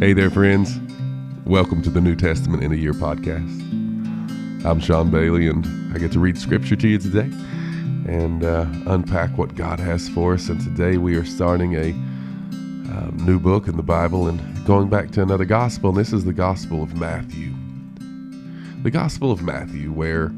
Hey there, friends. Welcome to the New Testament in a Year podcast. I'm Sean Bailey, and I get to read scripture to you today and unpack what God has for us. And today we are starting a new book in the Bible and going back to another gospel. And this is the Gospel of Matthew. The Gospel of Matthew, where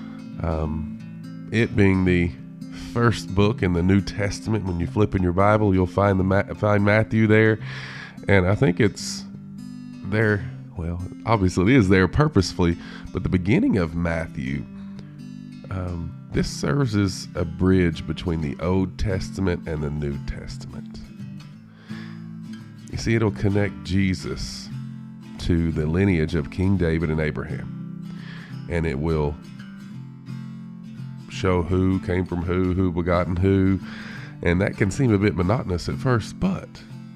it being the first book in the New Testament, when you flip in your Bible, you'll find Matthew there. And I think it's there, well, obviously it is there purposefully, but the beginning of Matthew, this serves as a bridge between the Old Testament and the New Testament. You see, it'll connect Jesus to the lineage of King David and Abraham, and it will show who came from who begotten who, and that can seem a bit monotonous at first, but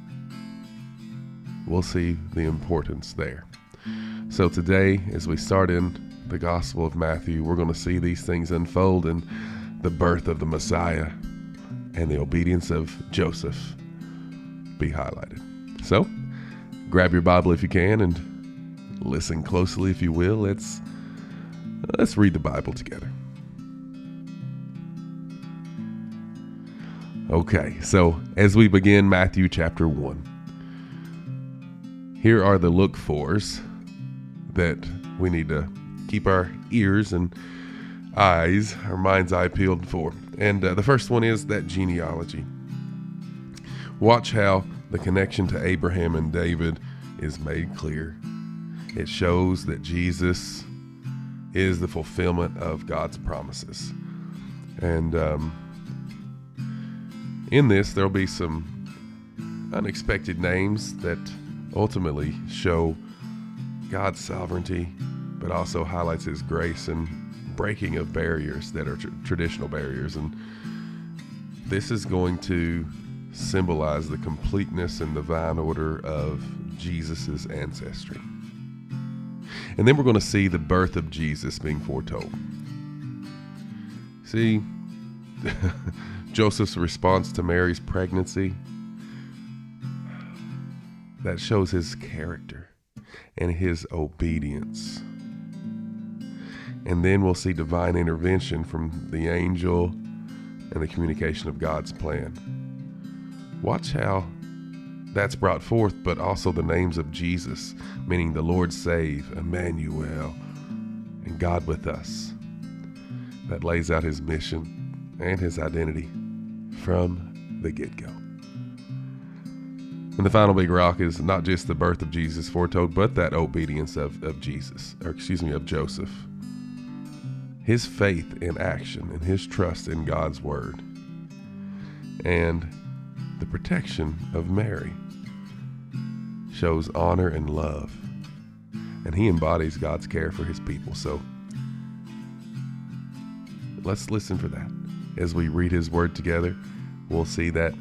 we'll see the importance there. So today, as we start in the Gospel of Matthew, we're going to see these things unfold in the birth of the Messiah and the obedience of Joseph be highlighted. So, grab your Bible if you can and listen closely if you will. Let's read the Bible together. Okay, so as we begin Matthew chapter 1, here are the look-fors that we need to keep our ears and eyes, our mind's eye peeled for. And the first one is that genealogy. Watch how the connection to Abraham and David is made clear. It shows that Jesus is the fulfillment of God's promises. And in this, there'll be some unexpected names that ultimately show God's sovereignty, but also highlights His grace and breaking of barriers that are traditional barriers. And this is going to symbolize the completeness and divine order of Jesus's ancestry. And then we're going to see the birth of Jesus being foretold. See, Joseph's response to Mary's pregnancy, that shows his character and his obedience. And then we'll see divine intervention from the angel and the communication of God's plan. Watch how that's brought forth, but also the names of Jesus, meaning the Lord save, Emmanuel, and God with us. That lays out his mission and his identity from the get-go. And the final big rock is not just the birth of Jesus foretold, but that obedience of Joseph. His faith in action and his trust in God's word. And the protection of Mary shows honor and love. And he embodies God's care for his people. So let's listen for that. As we read his word together, we'll see that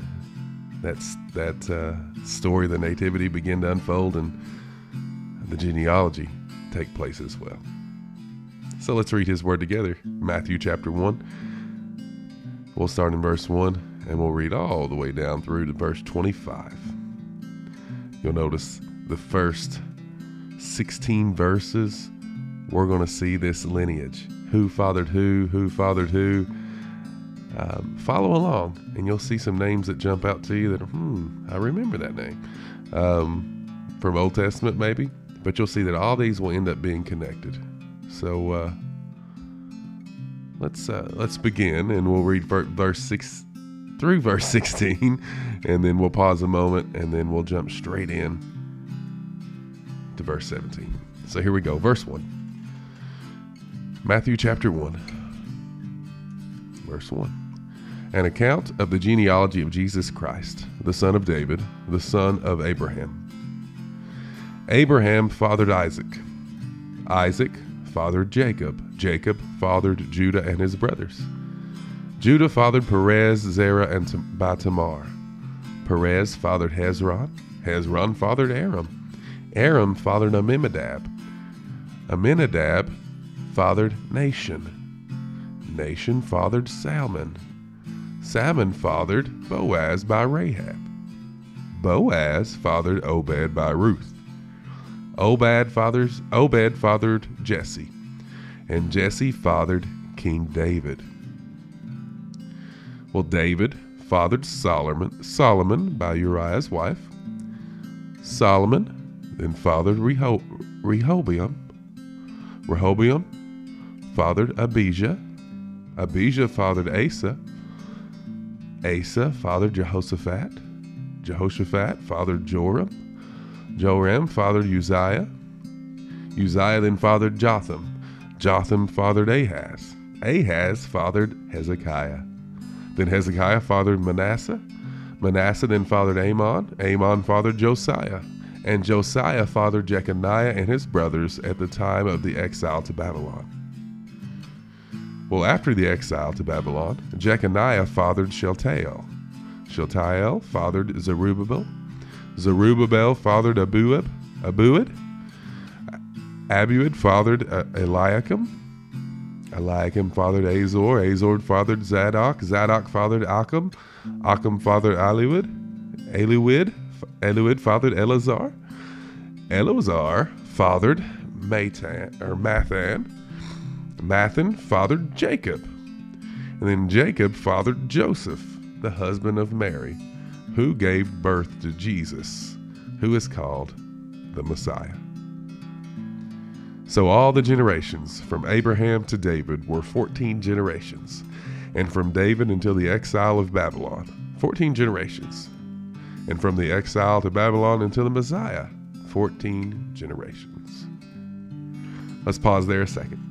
story, the nativity, begin to unfold and the genealogy take place as well. So let's read his word together. Matthew chapter 1. We'll start in verse 1 and we'll read all the way down through to verse 25. You'll notice the first 16 verses, we're going to see this lineage. Who fathered who fathered who. Follow along and you'll see some names that jump out to you that I remember that name from Old Testament maybe, but you'll see that all these will end up being connected. So let's begin, and we'll read verse 6 through verse 16, and then we'll pause a moment, and then we'll jump straight in to verse 17. So here we go, verse 1. Matthew chapter 1, verse 1. An account of the genealogy of Jesus Christ, the son of David, the son of Abraham. Abraham fathered Isaac. Isaac fathered Jacob. Jacob fathered Judah and his brothers. Judah fathered Perez, Zerah, and by Tamar. Perez fathered Hezron. Hezron fathered Aram. Aram fathered Amminadab. Amminadab fathered Nahshon. Nahshon fathered Salmon. Salmon fathered Boaz by Rahab. Boaz fathered Obed by Ruth. Obed fathered Jesse, and Jesse fathered King David. Well, David fathered Solomon by Uriah's wife. Solomon then fathered Rehoboam. Rehoboam fathered Abijah. Abijah fathered Asa. Asa fathered Jehoshaphat. Jehoshaphat fathered Joram. Joram fathered Uzziah. Uzziah then fathered Jotham. Jotham fathered Ahaz. Ahaz fathered Hezekiah. Then Hezekiah fathered Manasseh. Manasseh then fathered Amon. Amon fathered Josiah. And Josiah fathered Jeconiah and his brothers at the time of the exile to Babylon. Well, after the exile to Babylon, Jeconiah fathered Shealtiel. Shealtiel fathered Zerubbabel. Zerubbabel fathered Abuad. Abuad fathered Eliakim. Eliakim fathered Azor. Azor fathered Zadok. Zadok fathered Achim. Achim fathered Eliud. Eliud fathered Eleazar. Eleazar fathered Mathan. Mathan fathered Jacob. And then Jacob fathered Joseph, the husband of Mary, who gave birth to Jesus, who is called the Messiah. So all the generations from Abraham to David were 14 generations, and from David until the exile of Babylon, 14 generations, and from the exile to Babylon until the Messiah, 14 generations. Let's pause there a second.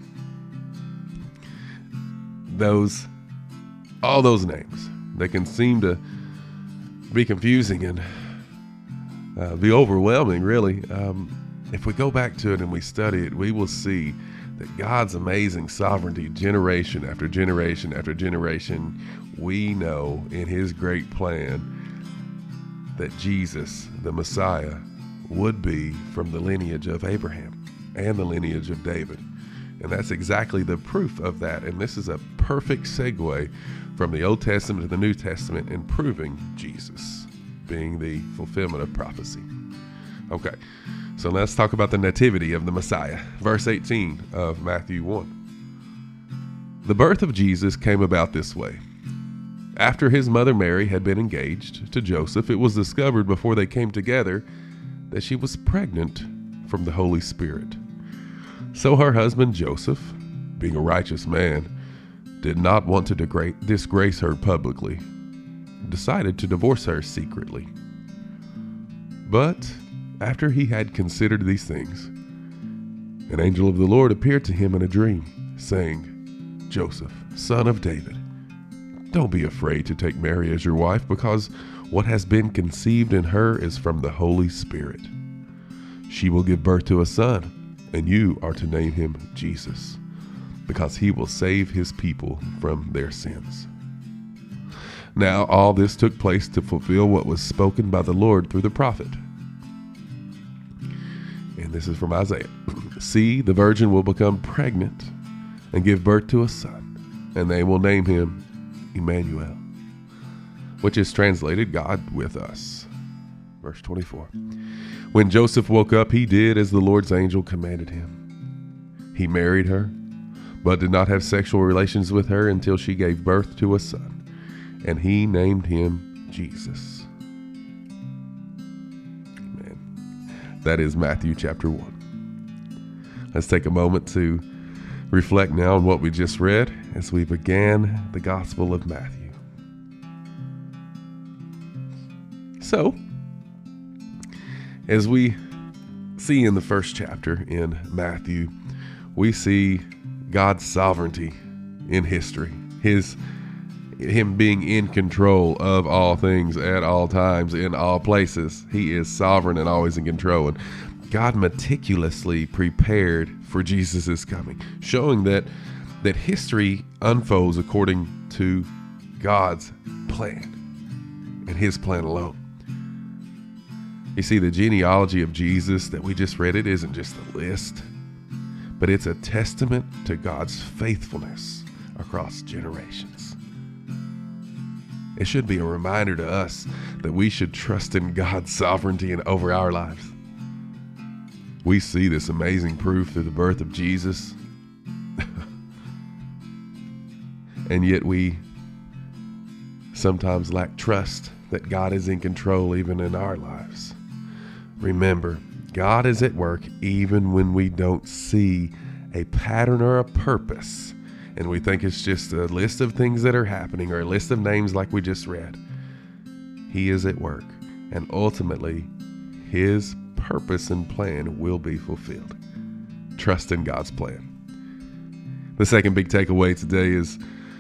All those names, they can seem to be confusing and be overwhelming, really. If we go back to it and we study it, we will see that God's amazing sovereignty, generation after generation after generation, we know in his great plan that Jesus, the Messiah, would be from the lineage of Abraham and the lineage of David. And that's exactly the proof of that. And this is a perfect segue from the Old Testament to the New Testament in proving Jesus being the fulfillment of prophecy. Okay, so let's talk about the nativity of the Messiah. Verse 18 of Matthew 1. The birth of Jesus came about this way. After his mother Mary had been engaged to Joseph, it was discovered before they came together that she was pregnant from the Holy Spirit. So her husband Joseph, being a righteous man, did not want to disgrace her publicly, decided to divorce her secretly. But after he had considered these things, an angel of the Lord appeared to him in a dream, saying, Joseph, son of David, don't be afraid to take Mary as your wife, because what has been conceived in her is from the Holy Spirit. She will give birth to a son, and you are to name him Jesus, because he will save his people from their sins. Now all this took place to fulfill what was spoken by the Lord through the prophet. And this is from Isaiah. See, the virgin will become pregnant and give birth to a son, and they will name him Emmanuel, which is translated God with us. Verse 24. When Joseph woke up, he did as the Lord's angel commanded him. He married her, but did not have sexual relations with her until she gave birth to a son, and he named him Jesus. Amen. That is Matthew chapter 1. Let's take a moment to reflect now on what we just read as we began the Gospel of Matthew. So, as we see in the first chapter in Matthew, we see God's sovereignty in history, him being in control of all things at all times, in all places. He is sovereign and always in control. And God meticulously prepared for Jesus' coming, showing that history unfolds according to God's plan and his plan alone. You see, the genealogy of Jesus that we just read, it isn't just a list, but it's a testament to God's faithfulness across generations. It should be a reminder to us that we should trust in God's sovereignty and over our lives. We see this amazing proof through the birth of Jesus. And yet we sometimes lack trust that God is in control even in our lives. Remember, God is at work even when we don't see a pattern or a purpose, and we think it's just a list of things that are happening or a list of names like we just read. He is at work, and ultimately, His purpose and plan will be fulfilled. Trust in God's plan. The second big takeaway today is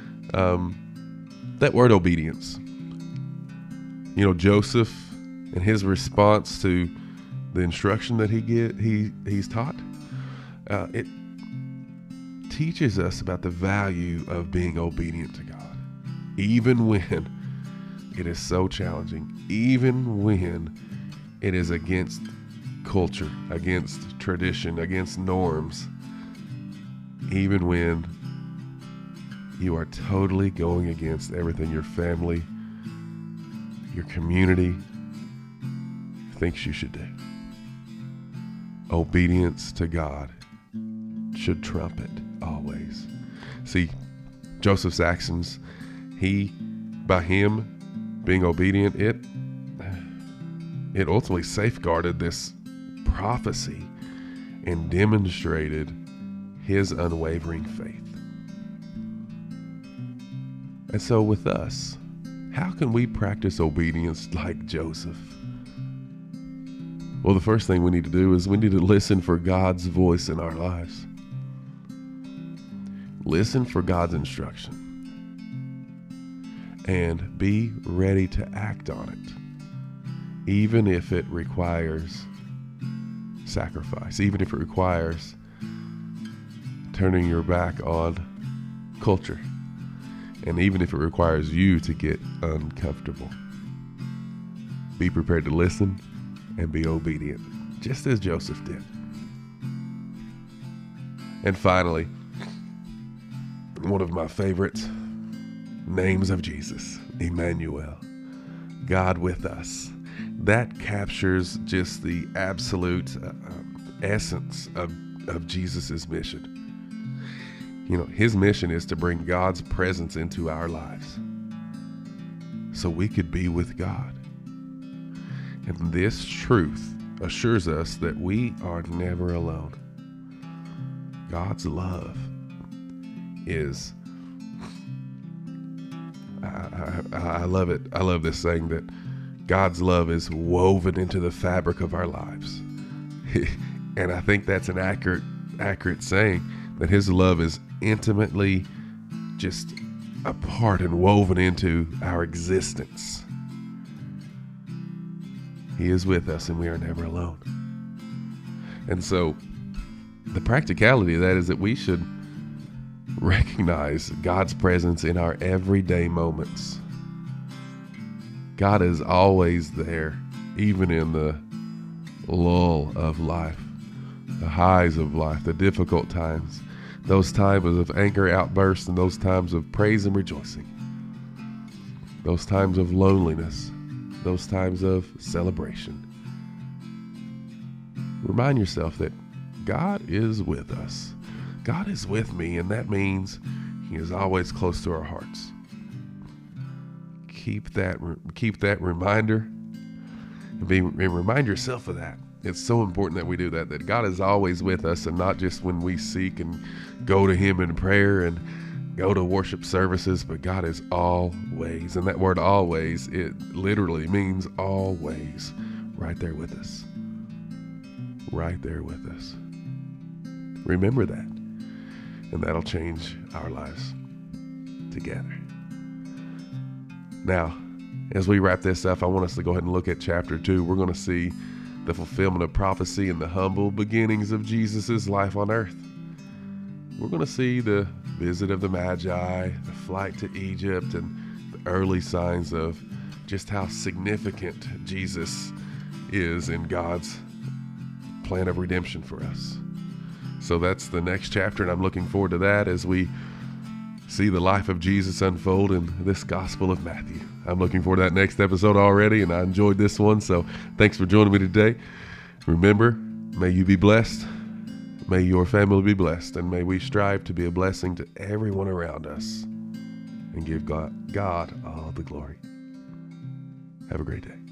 that word obedience. You know, Joseph and his response to the instruction that he's taught, it teaches us about the value of being obedient to God, even when it is so challenging, even when it is against culture, against tradition, against norms, even when you are totally going against everything your family, your community thinks you should do. Obedience to God should trump it always. See, Joseph's actions, by him being obedient, it ultimately safeguarded this prophecy and demonstrated his unwavering faith. And so with us, how can we practice obedience like Joseph? Well, the first thing we need to do is we need to listen for God's voice in our lives. Listen for God's instruction and be ready to act on it, even if it requires sacrifice, even if it requires turning your back on culture, and even if it requires you to get uncomfortable. Be prepared to listen and be obedient, just as Joseph did. And finally, one of my favorite names of Jesus, Emmanuel, God with us. That captures just the absolute essence of Jesus' mission. You know, his mission is to bring God's presence into our lives so we could be with God. And this truth assures us that we are never alone. God's love is, I love it. I love this saying that God's love is woven into the fabric of our lives. And I think that's an accurate saying, that his love is intimately just a part and woven into our existence. He is with us and we are never alone. And so the practicality of that is that we should recognize God's presence in our everyday moments. God is always there, even in the lull of life, the highs of life, the difficult times, those times of anger outbursts and those times of praise and rejoicing, those times of loneliness, those times of celebration. Remind yourself that God is with us. God is with me, and that means he is always close to our hearts. Keep that reminder and remind yourself of that. It's so important that we do that God is always with us, and not just when we seek and go to him in prayer and go to worship services, but God is always. And that word always, it literally means always, right there with us. Right there with us. Remember that, and that'll change our lives together. Now, as we wrap this up, I want us to go ahead and look at chapter 2. We're going to see the fulfillment of prophecy and the humble beginnings of Jesus' life on earth. We're going to see the visit of the Magi, the flight to Egypt, and the early signs of just how significant Jesus is in God's plan of redemption for us. So that's the next chapter, and I'm looking forward to that as we see the life of Jesus unfold in this Gospel of Matthew. I'm looking forward to that next episode already, and I enjoyed this one, so thanks for joining me today. Remember, may you be blessed, may your family be blessed, and may we strive to be a blessing to everyone around us and give God all the glory. Have a great day.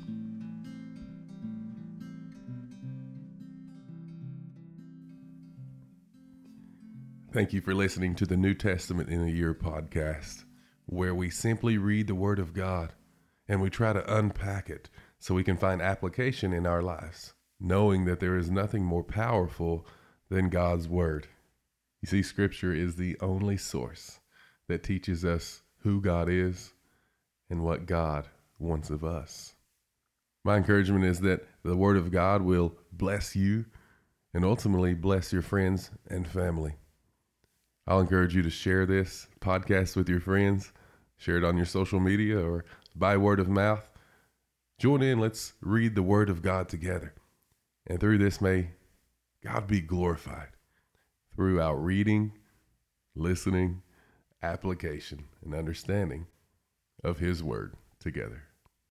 Thank you for listening to the New Testament in a Year podcast, where we simply read the Word of God and we try to unpack it so we can find application in our lives, knowing that there is nothing more powerful than God's Word. You see, Scripture is the only source that teaches us who God is and what God wants of us. My encouragement is that the Word of God will bless you and ultimately bless your friends and family. I'll encourage you to share this podcast with your friends, share it on your social media or by word of mouth. Join in, let's read the Word of God together. And through this, may God be glorified through our reading, listening, application, and understanding of His Word together.